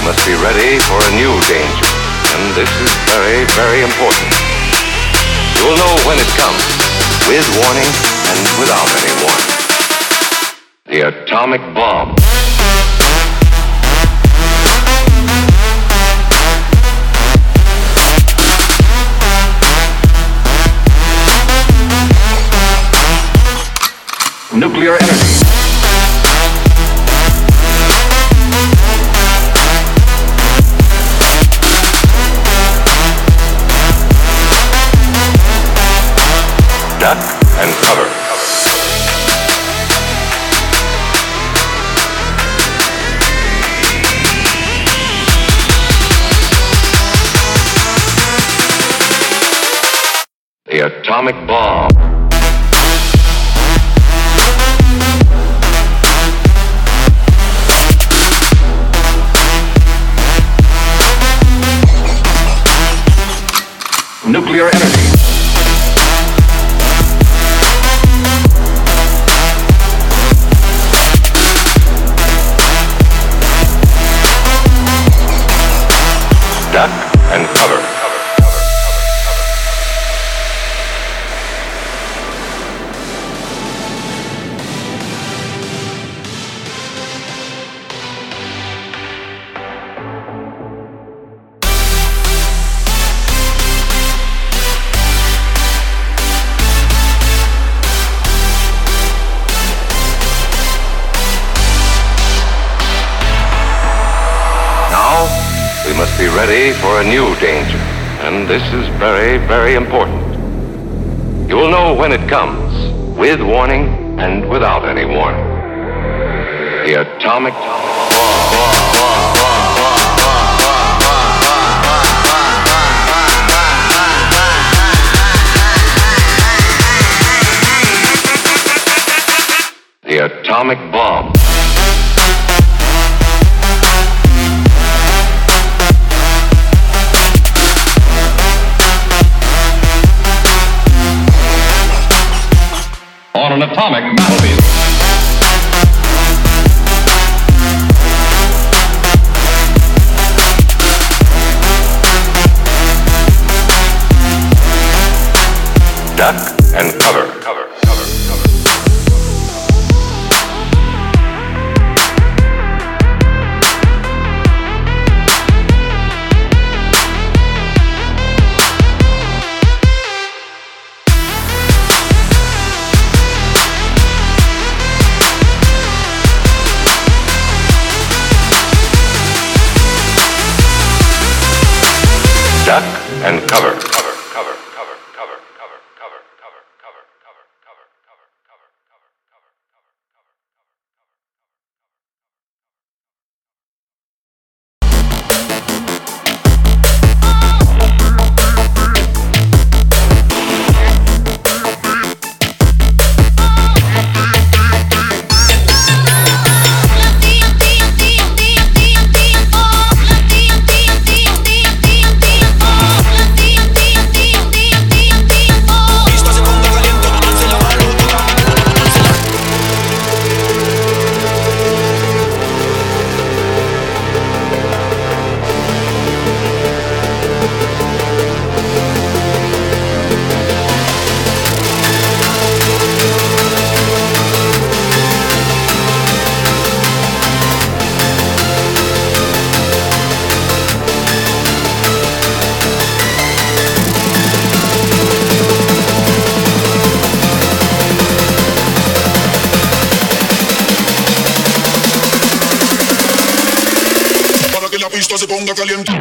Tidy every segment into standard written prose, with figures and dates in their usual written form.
must be ready for a new danger, and this is very, very important. You will know when it comes, with warning and without any warning. The atomic bomb. Nuclear energy. Duck and cover. The atomic bomb. Nuclear energy. Duck and cover. We must be ready for a new danger, and this is very, very important. You will know when it comes, with warning and without any warning. The atomic bomb. The atomic bomb. On an atomic battlefield. Duck and cover. Cover. Duck and cover. Se ponga caliente.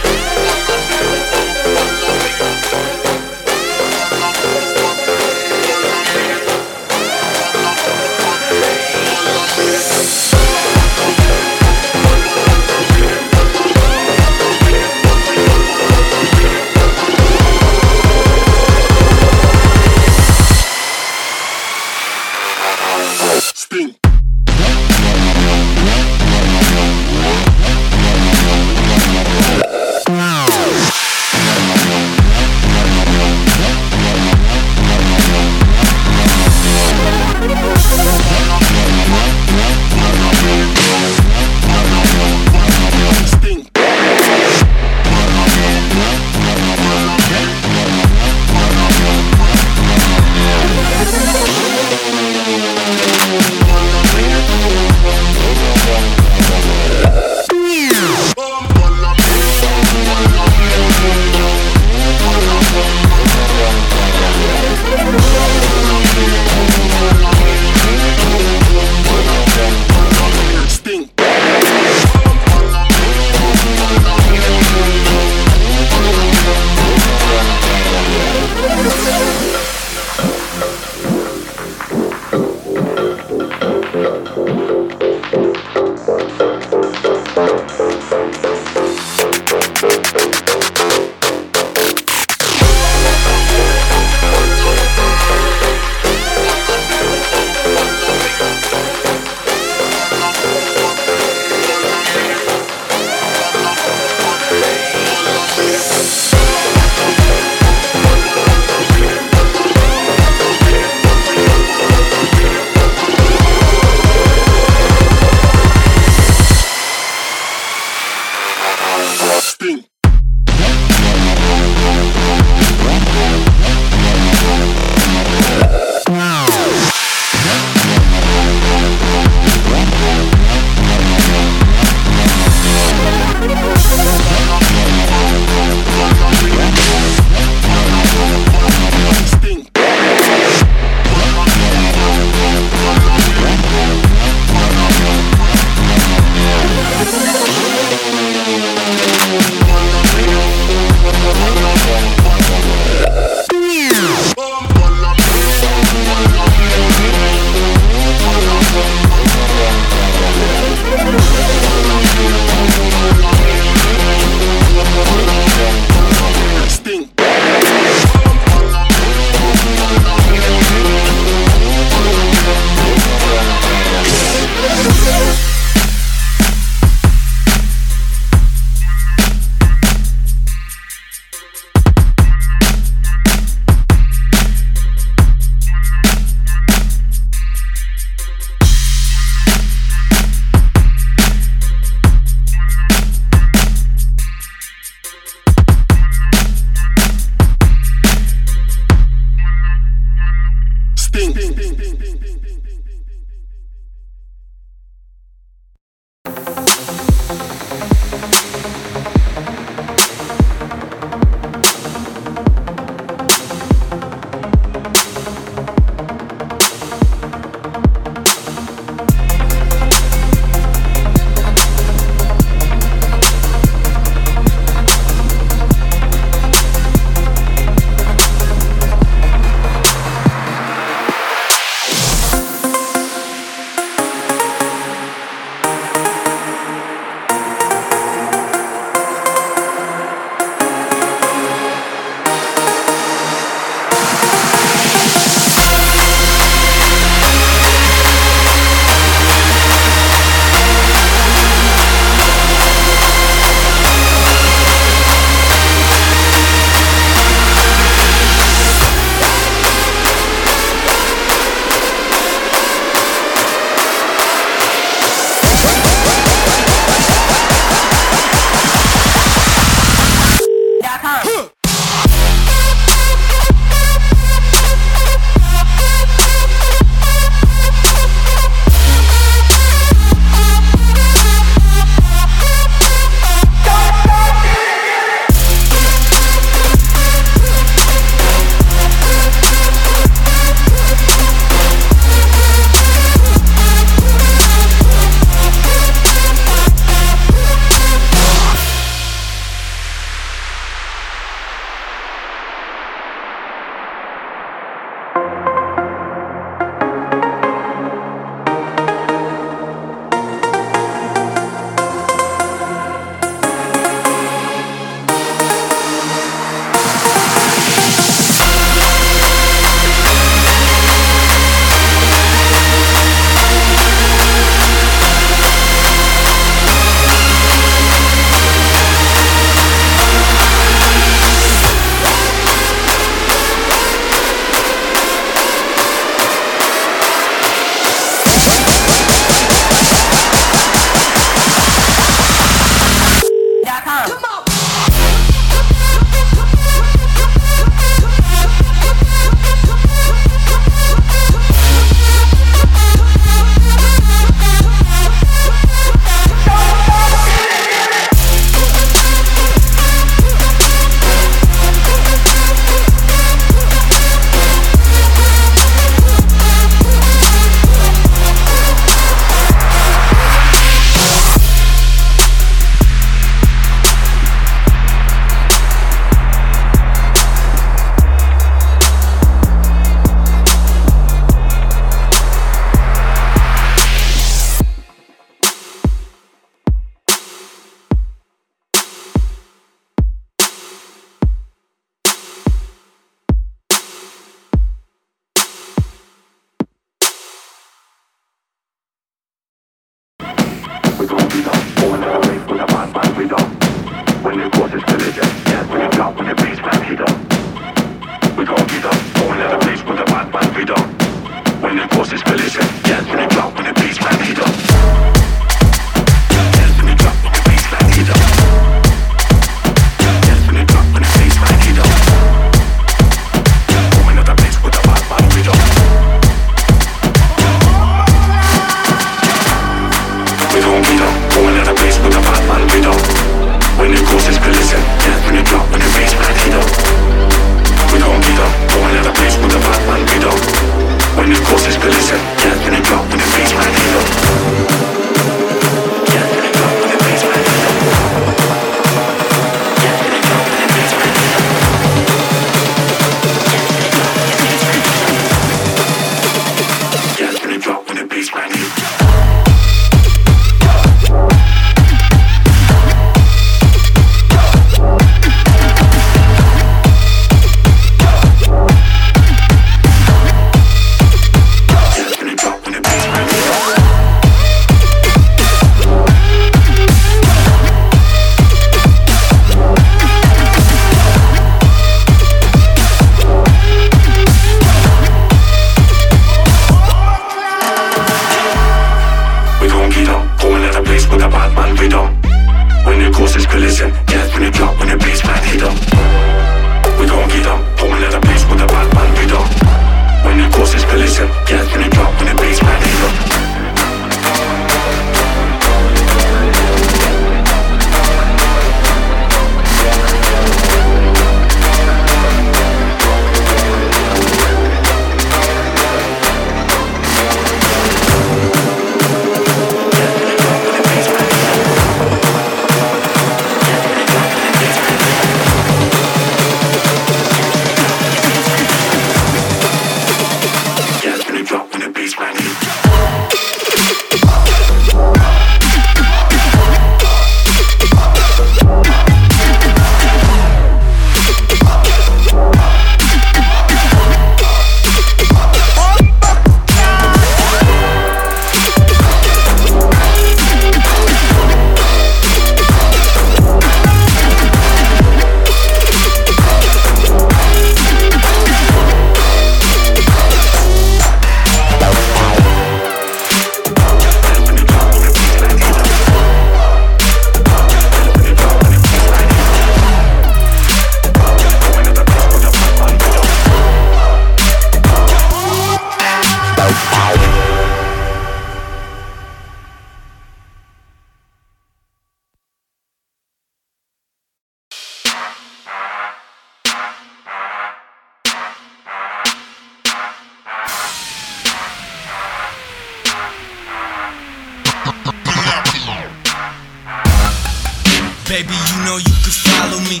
Baby, you know you could follow me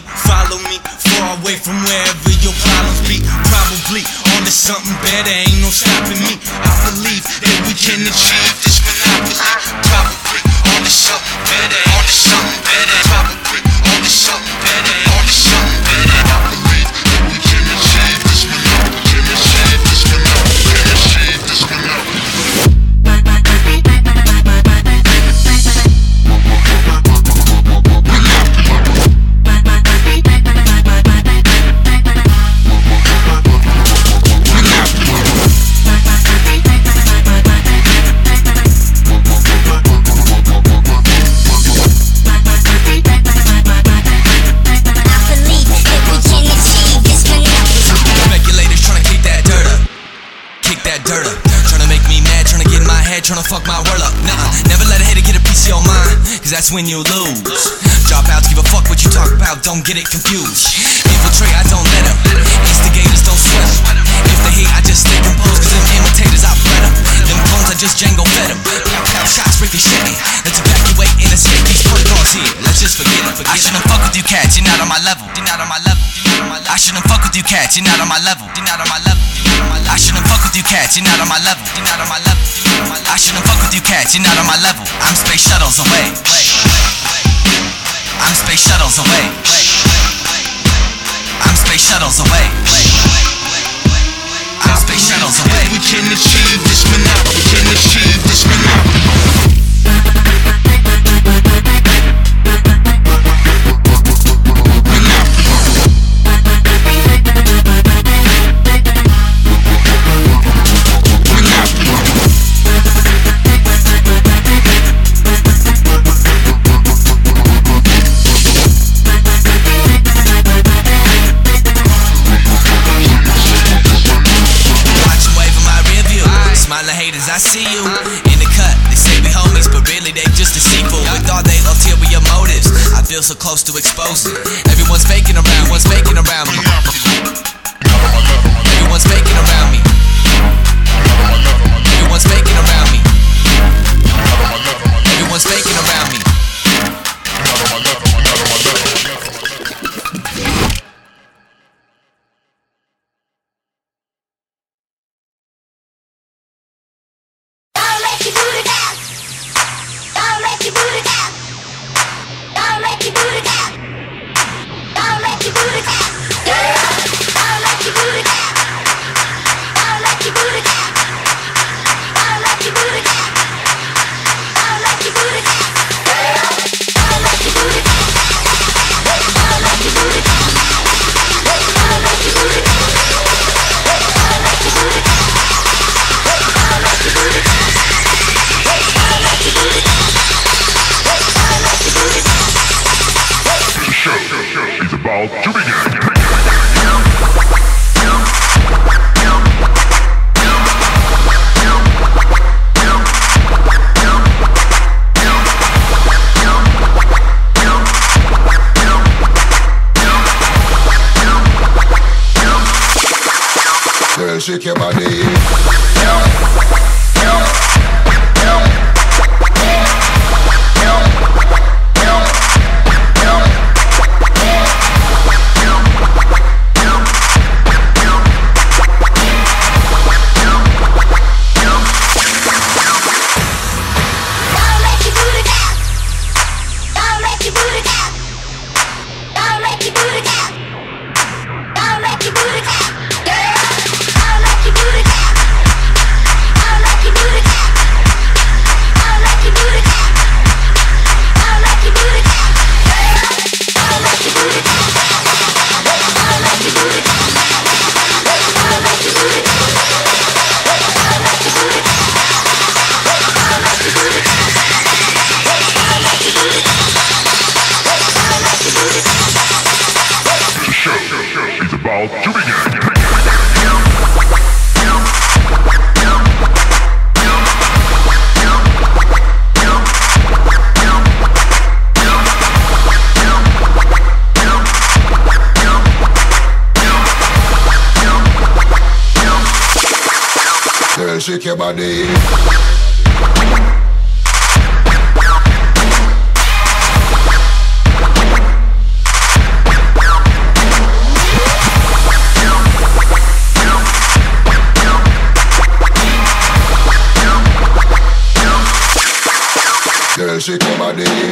far away from wherever your problems be. Probably on to something better, ain't no stopping me. I believe that we can achieve this monopoly. Probably on to something better, on to something better. Probably on to something better, on to something better. I believe that we can achieve this monopoly, can achieve this monopoly, can achieve this monopoly. Tryna fuck my world up, nah. Never let a hater get a piece of your mind, cause that's when you lose. Dropouts give a fuck what you talk about, don't get it confused. Infiltrate, I don't let them. Instigators don't sweat them. If they hate, I just stay composed, cause them imitators I bred them. Them clones I just Django fed them. Pow, shots ricocheting. Let's evacuate and escape these protons here. Let's just forget it. I shouldn't fuck with you cats, you're not on my level. You're not on my level. I shouldn't fuck with you cats, you're not on my level. You're not on my level. I shouldn't fuck with you cats, you're not on my level. You're not on my level. I shouldn't fuck with you cats, you're not on my level. I'm space shuttles away. I'm space shuttles away. I'm space shuttles away. I'm space shuttles away. We can achieve this monopoly. We can achieve this monopoly. feel so close to exposing. Everyone's faking around, me. Everyone's faking around me. Everyone's faking around me. Everyone's faking around me. Shake your body. Shake your body. Girl, shake your body.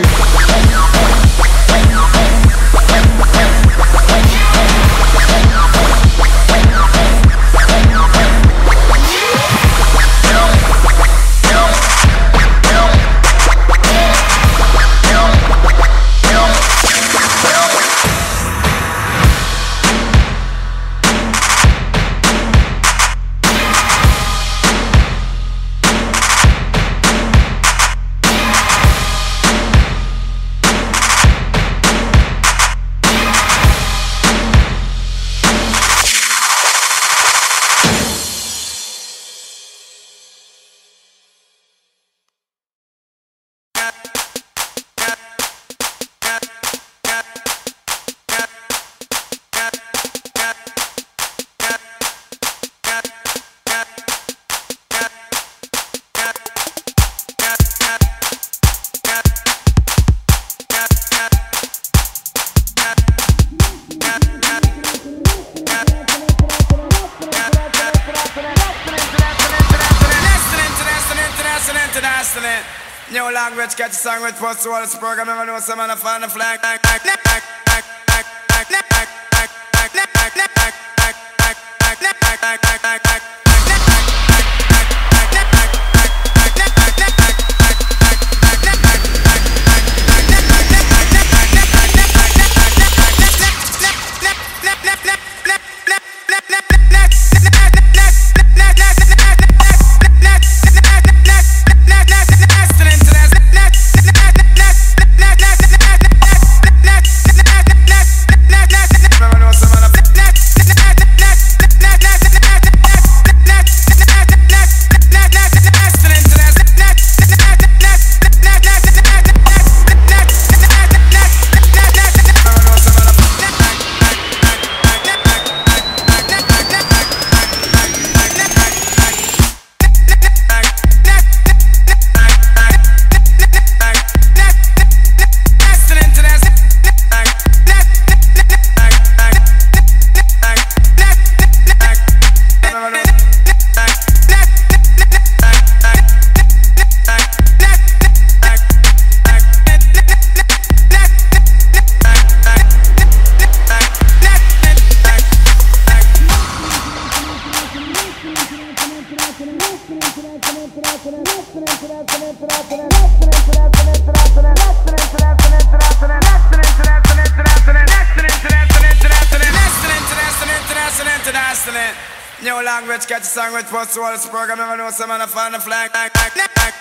New language, catch a song with first to all this program. Never know some man to find a flag. language, catch a song with post to all this program. Never know some man a fan of flag.